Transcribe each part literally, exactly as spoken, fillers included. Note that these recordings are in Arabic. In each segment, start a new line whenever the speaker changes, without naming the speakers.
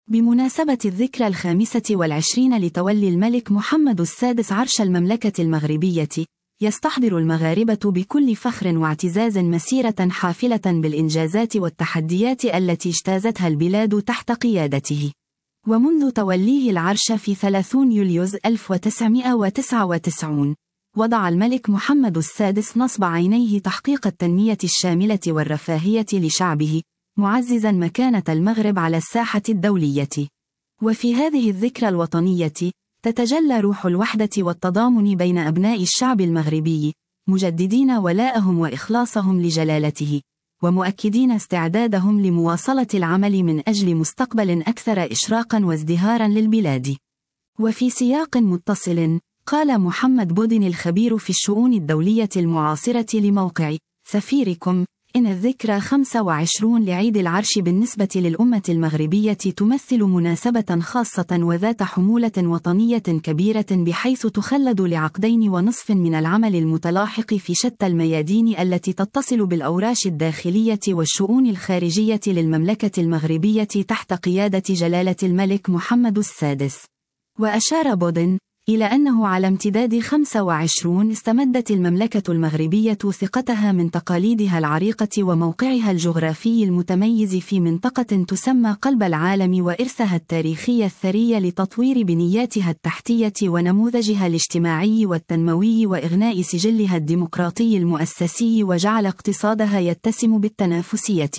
بمناسبة الذكرى الخامسة والعشرين لتولي الملك محمد السادس عرش المملكة المغربية، يستحضر المغاربة بكل فخر واعتزاز مسيرة حافلة بالإنجازات والتحديات التي اجتازتها البلاد تحت قيادته. ومنذ توليه العرش في ثلاثين يوليوز ألف وتسعمائة وتسعة وتسعين، وضع الملك محمد السادس نصب عينيه تحقيق التنمية الشاملة والرفاهية لشعبه، معززا مكانة المغرب على الساحة الدولية. وفي هذه الذكرى الوطنية تتجلى روح الوحدة والتضامن بين أبناء الشعب المغربي، مجددين ولاءهم وإخلاصهم لجلالته، ومؤكدين استعدادهم لمواصلة العمل من أجل مستقبل أكثر إشراقا وازدهارا للبلاد. وفي سياق متصل، قال محمد بودن الخبير في الشؤون الدولية المعاصرة لموقع سفيركم إن الذكرى خمسة وعشرين لعيد العرش بالنسبة للأمة المغربية تمثل مناسبة خاصة وذات حمولة وطنية كبيرة، بحيث تخلد لعقدين ونصف من العمل المتلاحق في شتى الميادين التي تتصل بالأوراش الداخلية والشؤون الخارجية للمملكة المغربية تحت قيادة جلالة الملك محمد السادس. وأشار بودن إلى أنه على امتداد خمسة وعشرين استمدت المملكة المغربية ثقتها من تقاليدها العريقة وموقعها الجغرافي المتميز في منطقة تسمى قلب العالم، وإرثها التاريخي الثري لتطوير بنياتها التحتية ونموذجها الاجتماعي والتنموي وإغناء سجلها الديمقراطي المؤسسي، وجعل اقتصادها يتسم بالتنافسية.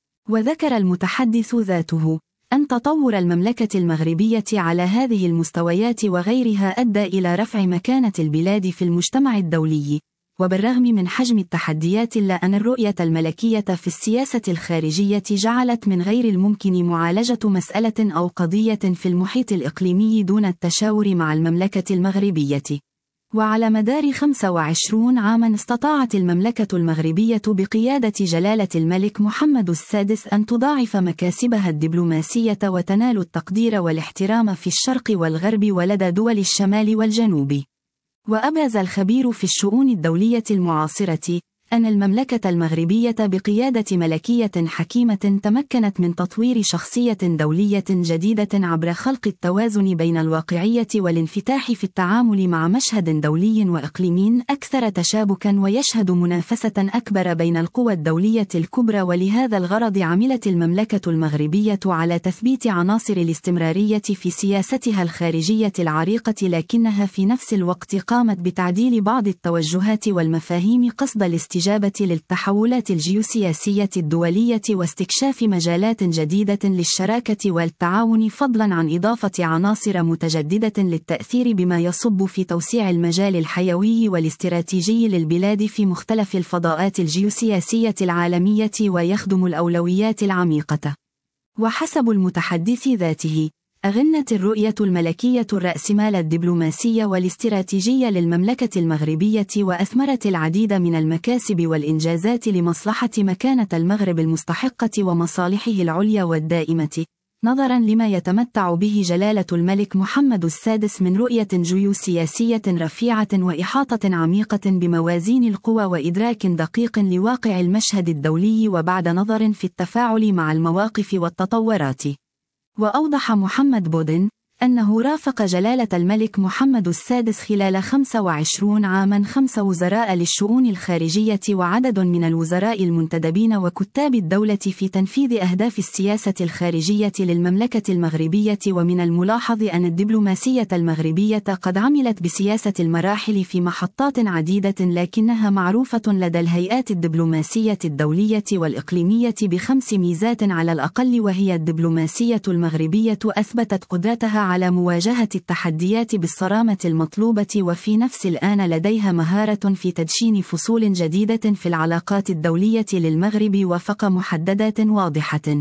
وذكر المتحدث ذاته أن تطور المملكة المغربية على هذه المستويات وغيرها أدى إلى رفع مكانة البلاد في المجتمع الدولي، وبالرغم من حجم التحديات إلا أن الرؤية الملكية في السياسة الخارجية جعلت من غير الممكن معالجة مسألة أو قضية في المحيط الإقليمي دون التشاور مع المملكة المغربية. وعلى مدار خمسة وعشرين عاما استطاعت المملكة المغربية بقيادة جلالة الملك محمد السادس أن تضاعف مكاسبها الدبلوماسية وتنال التقدير والاحترام في الشرق والغرب ولدى دول الشمال والجنوب. وأبرز الخبير في الشؤون الدولية المعاصرة أن المملكة المغربية بقيادة ملكية حكيمة تمكنت من تطوير شخصية دولية جديدة عبر خلق التوازن بين الواقعية والانفتاح في التعامل مع مشهد دولي وإقليمي أكثر تشابكا ويشهد منافسة أكبر بين القوى الدولية الكبرى. ولهذا الغرض عملت المملكة المغربية على تثبيت عناصر الاستمرارية في سياستها الخارجية العريقة، لكنها في نفس الوقت قامت بتعديل بعض التوجهات والمفاهيم قصد الاستجابة للتحولات الجيوسياسية الدولية واستكشاف مجالات جديدة للشراكة والتعاون، فضلا عن إضافة عناصر متجددة للتأثير بما يصب في توسيع المجال الحيوي والاستراتيجي للبلاد في مختلف الفضاءات الجيوسياسية العالمية ويخدم الأولويات العميقة. وحسب المتحدث ذاته، أغنت الرؤية الملكية الرأسمال الدبلوماسية والاستراتيجية للمملكة المغربية وأثمرت العديد من المكاسب والإنجازات لمصلحة مكانة المغرب المستحقة ومصالحه العليا والدائمة، نظرا لما يتمتع به جلالة الملك محمد السادس من رؤية جيوسياسية رفيعة وإحاطة عميقة بموازين القوى وإدراك دقيق لواقع المشهد الدولي وبعد نظر في التفاعل مع المواقف والتطورات. وأوضح محمد بودن أنه رافق جلالة الملك محمد السادس خلال خمسة وعشرين عاما خمس وزراء للشؤون الخارجية وعدد من الوزراء المنتدبين وكتاب الدولة في تنفيذ أهداف السياسة الخارجية للمملكة المغربية. ومن الملاحظ أن الدبلوماسية المغربية قد عملت بسياسة المراحل في محطات عديدة، لكنها معروفة لدى الهيئات الدبلوماسية الدولية والإقليمية بخمس ميزات على الأقل، وهي الدبلوماسية المغربية أثبتت قدرتها على مواجهة التحديات بالصرامة المطلوبة، وفي نفس الآن لديها مهارة في تدشين فصول جديدة في العلاقات الدولية للمغرب وفق محددات واضحة.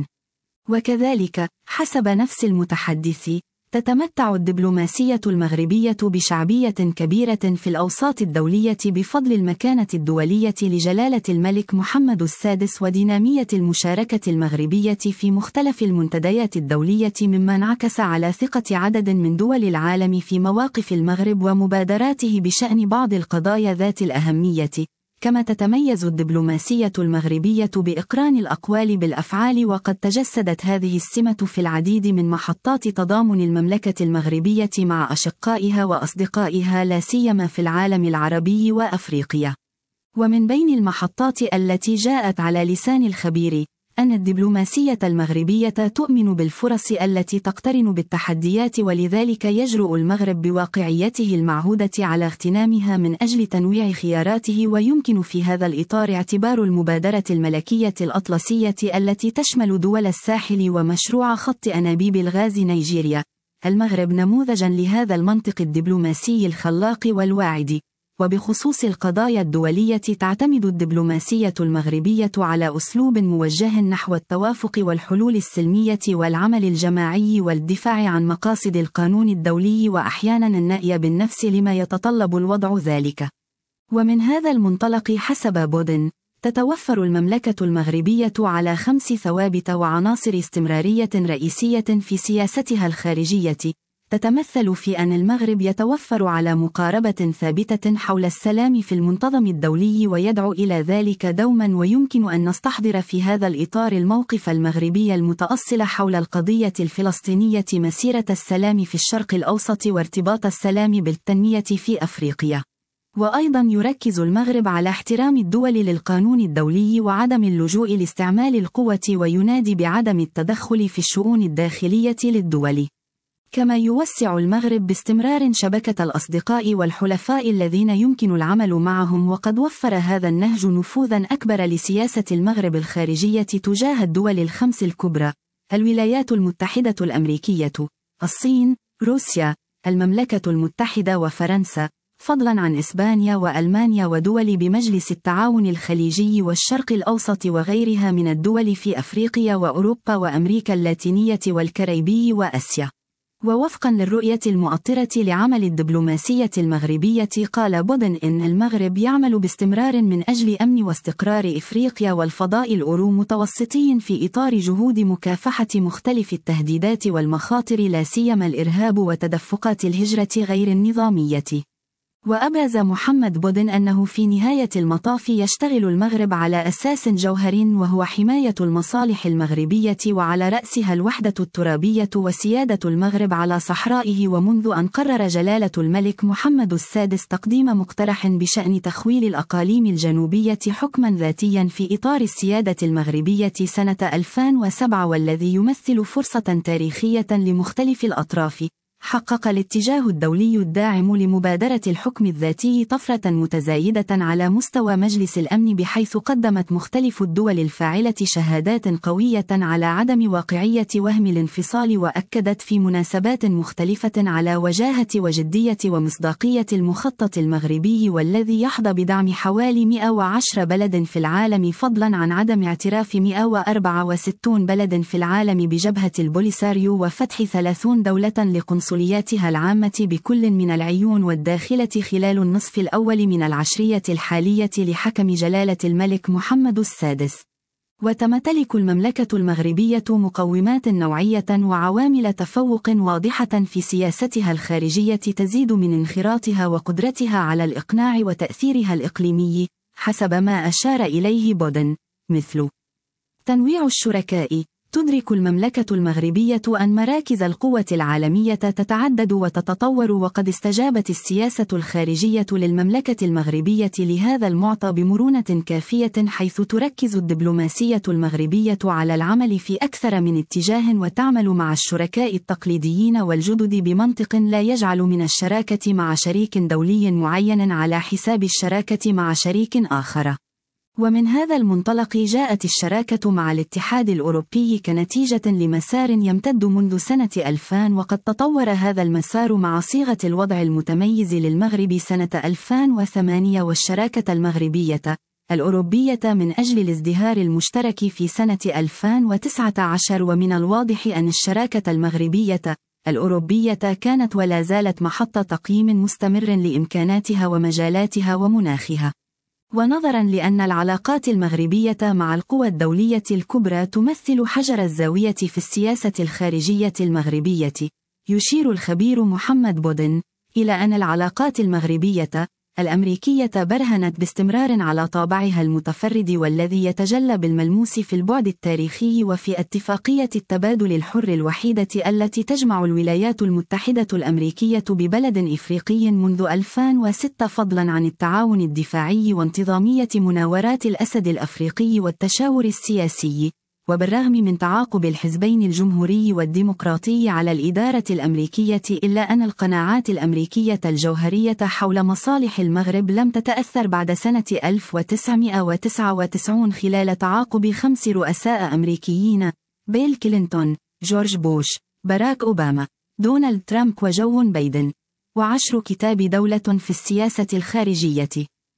وكذلك حسب نفس المتحدث تتمتع الدبلوماسية المغربية بشعبية كبيرة في الأوساط الدولية بفضل المكانة الدولية لجلالة الملك محمد السادس ودينامية المشاركة المغربية في مختلف المنتديات الدولية، مما انعكس على ثقة عدد من دول العالم في مواقف المغرب ومبادراته بشأن بعض القضايا ذات الأهمية، كما تتميز الدبلوماسية المغربية بإقران الأقوال بالأفعال، وقد تجسدت هذه السمة في العديد من محطات تضامن المملكة المغربية مع أشقائها وأصدقائها، لا سيما في العالم العربي وأفريقيا. ومن بين المحطات التي جاءت على لسان الخبير أن الدبلوماسية المغربية تؤمن بالفرص التي تقترن بالتحديات، ولذلك يجرؤ المغرب بواقعيته المعهودة على اغتنامها من أجل تنويع خياراته. ويمكن في هذا الإطار اعتبار المبادرة الملكية الأطلسية التي تشمل دول الساحل ومشروع خط أنابيب الغاز نيجيريا المغرب نموذجا لهذا المنطق الدبلوماسي الخلاق والواعد. وبخصوص القضايا الدولية، تعتمد الدبلوماسية المغربية على أسلوب موجه نحو التوافق والحلول السلمية والعمل الجماعي والدفاع عن مقاصد القانون الدولي، وأحيانا النأي بالنفس لما يتطلب الوضع ذلك. ومن هذا المنطلق حسب بودن تتوفر المملكة المغربية على خمس ثوابت وعناصر استمرارية رئيسية في سياستها الخارجية، تتمثل في أن المغرب يتوفر على مقاربة ثابتة حول السلام في المنتظم الدولي ويدعو إلى ذلك دوما. ويمكن أن نستحضر في هذا الإطار الموقف المغربي المتأصل حول القضية الفلسطينية، مسيرة السلام في الشرق الأوسط وارتباط السلام بالتنمية في أفريقيا. وأيضا يركز المغرب على احترام الدول للقانون الدولي وعدم اللجوء لاستعمال القوة، وينادي بعدم التدخل في الشؤون الداخلية للدول. كما يوسع المغرب باستمرار شبكة الأصدقاء والحلفاء الذين يمكن العمل معهم، وقد وفر هذا النهج نفوذا أكبر لسياسة المغرب الخارجية تجاه الدول الخمس الكبرى: الولايات المتحدة الأمريكية، الصين، روسيا، المملكة المتحدة وفرنسا، فضلا عن إسبانيا وألمانيا ودول بمجلس التعاون الخليجي والشرق الأوسط وغيرها من الدول في أفريقيا وأوروبا وأمريكا اللاتينية والكاريبي وآسيا. ووفقا للرؤية المؤطرة لعمل الدبلوماسية المغربية، قال بودن إن المغرب يعمل باستمرار من أجل أمن واستقرار إفريقيا والفضاء الأورو متوسطي في إطار جهود مكافحة مختلف التهديدات والمخاطر، لا سيما الإرهاب وتدفقات الهجرة غير النظامية. وأبرز محمد بودن أنه في نهاية المطاف يشتغل المغرب على أساس جوهري، وهو حماية المصالح المغربية، وعلى رأسها الوحدة الترابية وسيادة المغرب على صحرائه. ومنذ أن قرر جلالة الملك محمد السادس تقديم مقترح بشأن تخويل الأقاليم الجنوبية حكما ذاتيا في إطار السيادة المغربية سنة ألفين وسبعة، والذي يمثل فرصة تاريخية لمختلف الأطراف، حقق الاتجاه الدولي الداعم لمبادرة الحكم الذاتي طفرة متزايدة على مستوى مجلس الأمن، بحيث قدمت مختلف الدول الفاعلة شهادات قوية على عدم واقعية وهم الانفصال، وأكدت في مناسبات مختلفة على وجاهة وجدية ومصداقية المخطط المغربي، والذي يحظى بدعم حوالي مئة وعشرة بلد في العالم، فضلا عن عدم اعتراف مئة وأربعة وستين بلد في العالم بجبهة البوليساريو، وفتح ثلاثين دولة لقنصلياتها العامة بكل من العيون والداخلة خلال النصف الأول من العشرية الحالية لحكم جلالة الملك محمد السادس. وتمتلك المملكة المغربية مقومات نوعية وعوامل تفوق واضحة في سياستها الخارجية تزيد من انخراطها وقدرتها على الإقناع وتأثيرها الإقليمي، حسب ما أشار إليه بودن، مثل تنويع الشركاء. تدرك المملكة المغربية أن مراكز القوة العالمية تتعدد وتتطور، وقد استجابت السياسة الخارجية للمملكة المغربية لهذا المعطى بمرونة كافية، حيث تركز الدبلوماسية المغربية على العمل في أكثر من اتجاه، وتعمل مع الشركاء التقليديين والجدد بمنطق لا يجعل من الشراكة مع شريك دولي معين على حساب الشراكة مع شريك آخر. ومن هذا المنطلق جاءت الشراكة مع الاتحاد الأوروبي كنتيجة لمسار يمتد منذ سنة ألفين، وقد تطور هذا المسار مع صيغة الوضع المتميز للمغرب سنة ألفين وثمانية والشراكة المغربية الأوروبية من أجل الازدهار المشترك في سنة ألفين وتسعة عشر. ومن الواضح أن الشراكة المغربية الأوروبية كانت ولا زالت محط تقييم مستمر لإمكاناتها ومجالاتها ومناخها. ونظرا لأن العلاقات المغربية مع القوى الدولية الكبرى تمثل حجر الزاوية في السياسة الخارجية المغربية، يشير الخبير محمد بودن إلى أن العلاقات المغربية الأمريكية برهنت باستمرار على طابعها المتفرد والذي يتجلى بالملموس في البعد التاريخي وفي اتفاقية التبادل الحر الوحيدة التي تجمع الولايات المتحدة الأمريكية ببلد إفريقي منذ ألفين وستة، فضلا عن التعاون الدفاعي وانتظامية مناورات الأسد الأفريقي والتشاور السياسي. وبالرغم من تعاقب الحزبين الجمهوري والديمقراطي على الإدارة الأمريكية، إلا أن القناعات الأمريكية الجوهرية حول مصالح المغرب لم تتأثر بعد سنة ألف وتسعمائة وتسعة وتسعين خلال تعاقب خمس رؤساء أمريكيين: بيل كلينتون، جورج بوش، باراك أوباما، دونالد ترامب وجو بايدن. وعشر كتاب دولة في السياسة الخارجية.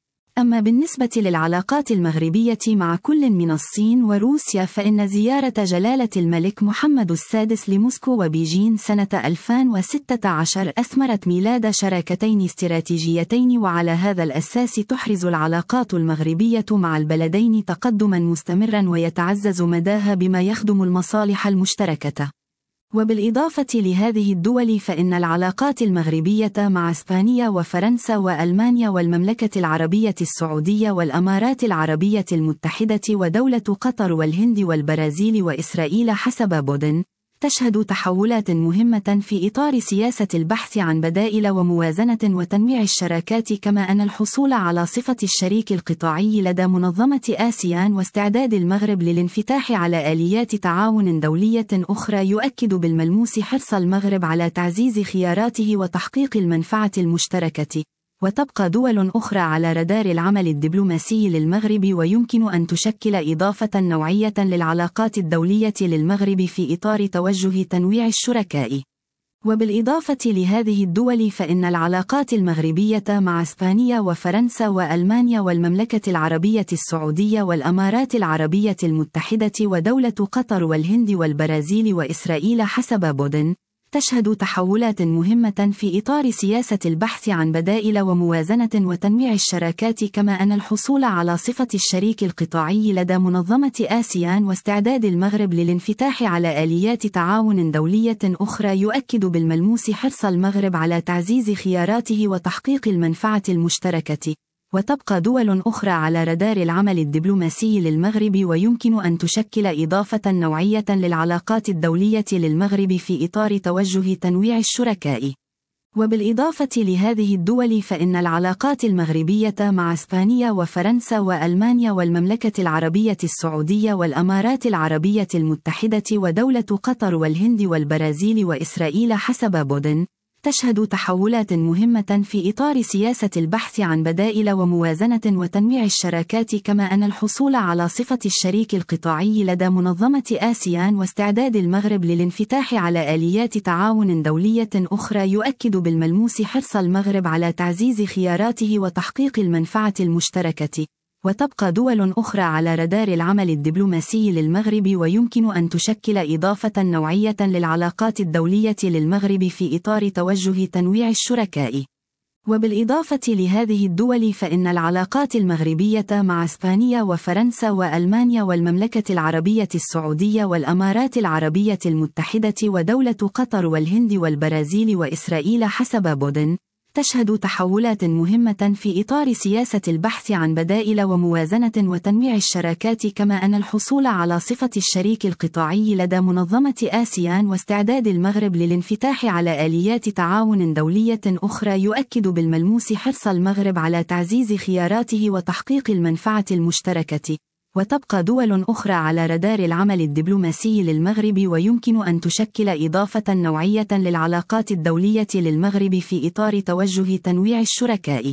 أما بالنسبة للعلاقات المغربية مع كل من الصين وروسيا، فإن زيارة جلالة الملك محمد السادس لموسكو وبيجين سنة ألفين وستة عشر أثمرت ميلاد شراكتين استراتيجيتين، وعلى هذا الأساس تحرز العلاقات المغربية مع البلدين تقدما مستمرا ويتعزز مداها بما يخدم المصالح المشتركة. وبالإضافة لهذه الدول، فإن العلاقات المغربية مع إسبانيا وفرنسا وألمانيا والمملكة العربية السعودية والأمارات العربية المتحدة ودولة قطر والهند والبرازيل وإسرائيل حسب بودن تشهد تحولات مهمة في إطار سياسة البحث عن بدائل وموازنة وتنويع الشراكات، كما أن الحصول على صفة الشريك القطاعي لدى منظمة آسيان واستعداد المغرب للانفتاح على آليات تعاون دولية أخرى يؤكد بالملموس حرص المغرب على تعزيز خياراته وتحقيق المنفعة المشتركة. وتبقى دول أخرى على رادار العمل الدبلوماسي للمغرب، ويمكن أن تشكل إضافة نوعية للعلاقات الدولية للمغرب في إطار توجه تنويع الشركاء. وبالإضافة لهذه الدول، فإن العلاقات المغربية مع إسبانيا وفرنسا وألمانيا والمملكة العربية السعودية والأمارات العربية المتحدة ودولة قطر والهند والبرازيل وإسرائيل حسب بودن تشهد تحولات مهمة في إطار سياسة البحث عن بدائل وموازنة وتنويع الشراكات، كما أن الحصول على صفة الشريك القطاعي لدى منظمة آسيان واستعداد المغرب للانفتاح على آليات تعاون دولية أخرى يؤكد بالملموس حرص المغرب على تعزيز خياراته وتحقيق المنفعة المشتركة. وتبقى دول أخرى على رادار العمل الدبلوماسي للمغرب، ويمكن أن تشكل إضافة نوعية للعلاقات الدولية للمغرب في إطار توجه تنويع الشركاء. وبالإضافة لهذه الدول، فإن العلاقات المغربية مع إسبانيا وفرنسا وألمانيا والمملكة العربية السعودية والأمارات العربية المتحدة ودولة قطر والهند والبرازيل وإسرائيل حسب بودن تشهد تحولات مهمة في إطار سياسة البحث عن بدائل وموازنة وتنويع الشراكات، كما أن الحصول على صفة الشريك القطاعي لدى منظمة آسيان واستعداد المغرب للانفتاح على آليات تعاون دولية أخرى يؤكد بالملموس حرص المغرب على تعزيز خياراته وتحقيق المنفعة المشتركة. وتبقى دول أخرى على رادار العمل الدبلوماسي للمغرب، ويمكن أن تشكل إضافة نوعية للعلاقات الدولية للمغرب في إطار توجه تنويع الشركاء. وبالإضافة لهذه الدول، فإن العلاقات المغربية مع إسبانيا وفرنسا وألمانيا والمملكة العربية السعودية والأمارات العربية المتحدة ودولة قطر والهند والبرازيل وإسرائيل حسب بودن تشهد تحولات مهمة في إطار سياسة البحث عن بدائل وموازنة وتنويع الشراكات، كما أن الحصول على صفة الشريك القطاعي لدى منظمة آسيان واستعداد المغرب للانفتاح على آليات تعاون دولية أخرى يؤكد بالملموس حرص المغرب على تعزيز خياراته وتحقيق المنفعة المشتركة. وتبقى دول أخرى على رادار العمل الدبلوماسي للمغرب، ويمكن أن تشكل إضافة نوعية للعلاقات الدولية للمغرب في إطار توجه تنويع الشركاء.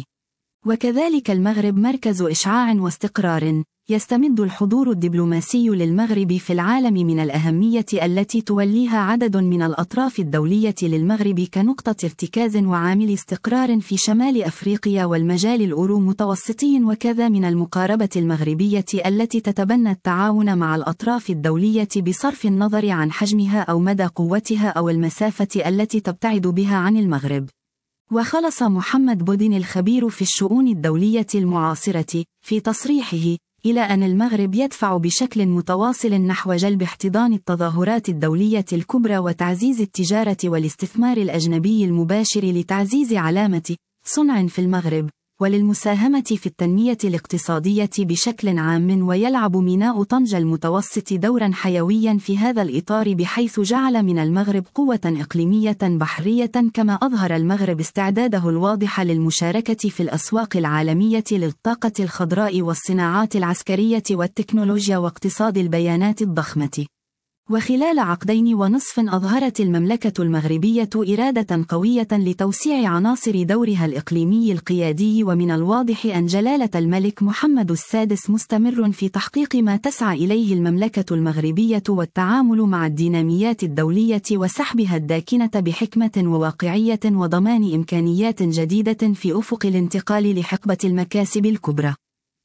وكذلك المغرب مركز إشعاع واستقرار، يستمد الحضور الدبلوماسي للمغرب في العالم من الأهمية التي توليها عدد من الأطراف الدولية للمغرب كنقطة ارتكاز وعامل استقرار في شمال أفريقيا والمجال الأورو متوسطي، وكذا من المقاربة المغربية التي تتبنى التعاون مع الأطراف الدولية بصرف النظر عن حجمها أو مدى قوتها أو المسافة التي تبتعد بها عن المغرب. وخلص محمد بودن الخبير في الشؤون الدولية المعاصرة في تصريحه إلى أن المغرب يدفع بشكل متواصل نحو جلب احتضان التظاهرات الدولية الكبرى وتعزيز التجارة والاستثمار الأجنبي المباشر لتعزيز علامة صنع في المغرب، وللمساهمة في التنمية الاقتصادية بشكل عام، ويلعب ميناء طنجة المتوسط دورا حيويا في هذا الإطار، بحيث جعل من المغرب قوة إقليمية بحرية، كما أظهر المغرب استعداده الواضح للمشاركة في الأسواق العالمية للطاقة الخضراء والصناعات العسكرية والتكنولوجيا واقتصاد البيانات الضخمة. وخلال عقدين ونصف أظهرت المملكة المغربية إرادة قوية لتوسيع عناصر دورها الإقليمي القيادي، ومن الواضح أن جلالة الملك محمد السادس مستمر في تحقيق ما تسعى إليه المملكة المغربية، والتعامل مع الديناميات الدولية وسحبها الداكنة بحكمة وواقعية، وضمان إمكانيات جديدة في أفق الانتقال لحقبة المكاسب الكبرى.